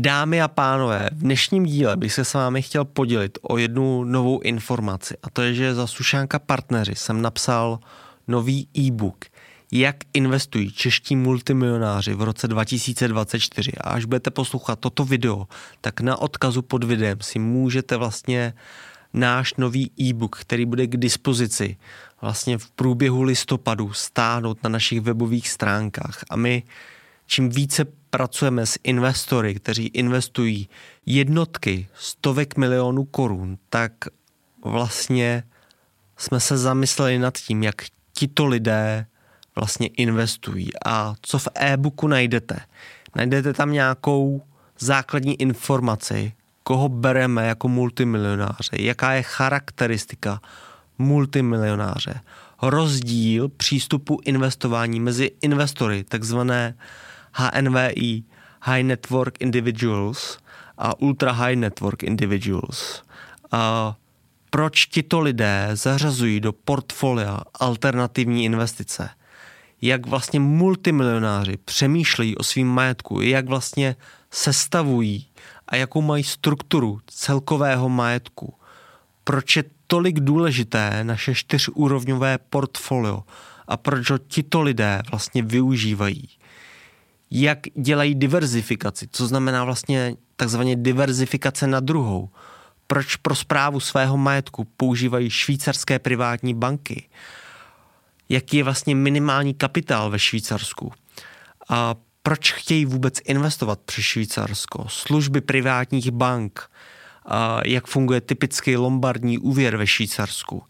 Dámy a pánové, v dnešním díle bych se s vámi chtěl podělit o jednu novou informaci, a to je, že za Sušánka Partneři jsem napsal nový e-book, jak investují čeští multimilionáři v roce 2024. A až budete poslouchat toto video, tak na odkazu pod videem si můžete vlastně náš nový e-book, který bude k dispozici vlastně v průběhu listopadu, stáhnout na našich webových stránkách. A my čím více pracujeme s investory, kteří investují jednotky, stovek milionů korun, tak vlastně jsme se zamysleli nad tím, jak tito lidé vlastně investují. A co v e-booku najdete? Najdete tam nějakou základní informaci, koho bereme jako multimilionáře, jaká je charakteristika multimilionáře, rozdíl přístupu investování mezi investory, takzvané HNVI, High Network Individuals a Ultra High Network Individuals. A proč tito lidé zařazují do portfolia alternativní investice? Jak vlastně multimilionáři přemýšlejí o svým majetku, jak vlastně sestavují a jakou mají strukturu celkového majetku. Proč je tolik důležité naše 4úrovňové portfolio a proč ho tito lidé vlastně využívají. Jak dělají diverzifikaci, co znamená vlastně takzvaně diverzifikace na druhou. Proč pro správu svého majetku používají švýcarské privátní banky. Jaký je vlastně minimální kapitál ve Švýcarsku. A proč chtějí vůbec investovat přes Švýcarsko. Služby privátních bank. Jak funguje typický lombardní úvěr ve Švýcarsku.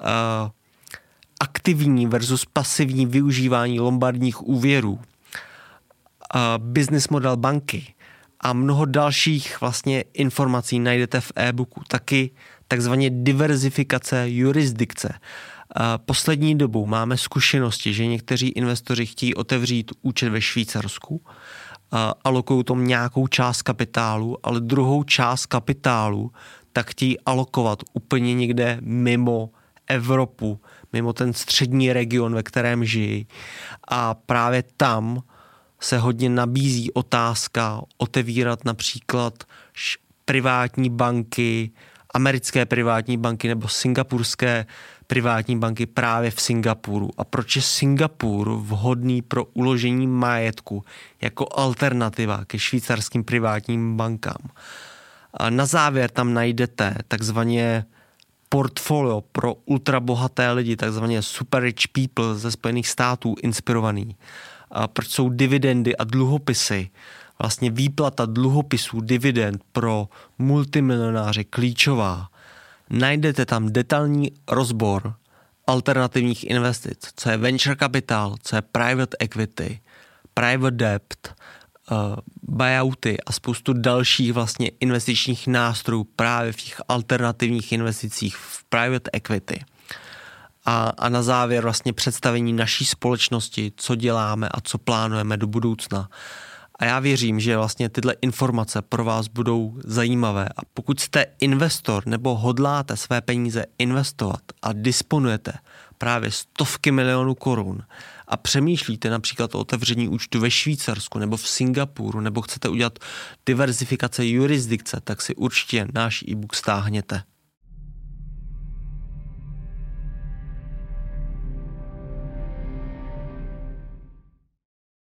Aktivní versus pasivní využívání lombardních úvěrů. Business model banky a mnoho dalších vlastně informací najdete v e-booku. Taky takzvaně diverzifikace jurisdikce. Poslední dobou máme zkušenosti, že někteří investoři chtějí otevřít účet ve Švýcarsku, alokují tomu nějakou část kapitálu, ale druhou část kapitálu tak chtějí alokovat úplně někde mimo Evropu, mimo ten střední region, ve kterém žijí. A právě tam se hodně nabízí otázka otevírat například privátní banky, americké privátní banky nebo singapurské privátní banky právě v Singapuru. A proč je Singapur vhodný pro uložení majetku jako alternativa ke švýcarským privátním bankám? A na závěr tam najdete takzvaně portfolio pro ultrabohaté lidi, takzvaně super rich people ze Spojených států inspirovaný. A proč jsou dividendy a dluhopisy, vlastně výplata dluhopisů dividend pro multimilionáře klíčová. Najdete tam detailní rozbor alternativních investic, co je venture capital, co je private equity, private debt, buyouty a spoustu dalších vlastně investičních nástrojů právě v těch alternativních investicích v private equity. A na závěr vlastně představení naší společnosti, co děláme a co plánujeme do budoucna. A já věřím, že vlastně tyhle informace pro vás budou zajímavé. A pokud jste investor nebo hodláte své peníze investovat a disponujete právě stovky milionů korun a přemýšlíte například o otevření účtu ve Švýcarsku nebo v Singapuru nebo chcete udělat diverzifikace jurisdikce, tak si určitě náš e-book stáhněte.